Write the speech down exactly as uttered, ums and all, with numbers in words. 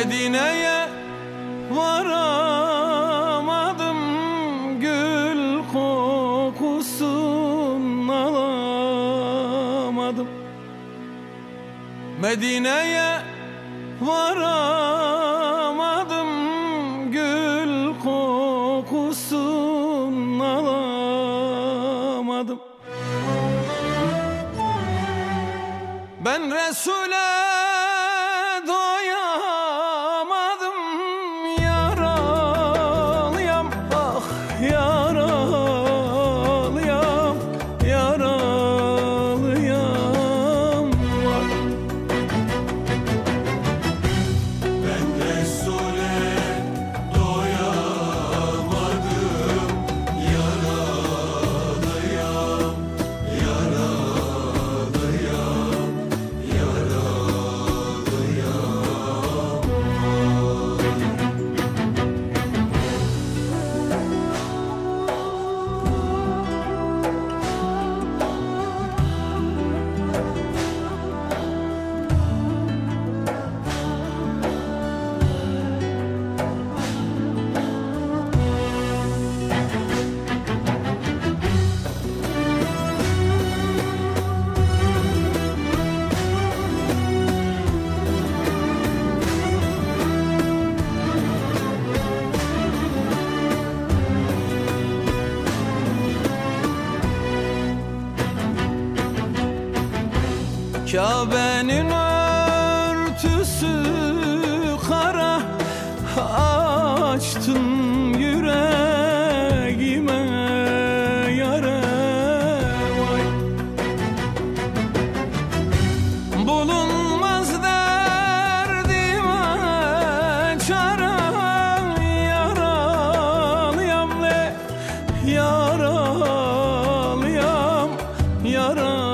Medine'ye varamadım, gül kokusun alamadım. Medine'ye varamadım, gül kokusun alamadım. Ben Resul'e doyamadım, yaralıyam, ah yaralıyam, yaralıyam. Ben Resul'e doyamadım, yaralıyam, yaralıyam, yaralıyam. Kabe'nin örtüsü kara, açtın yüreğime yara. Vay. Bulunmaz derdime çare, yaralıyam le, yaralıyam, yaralıyam.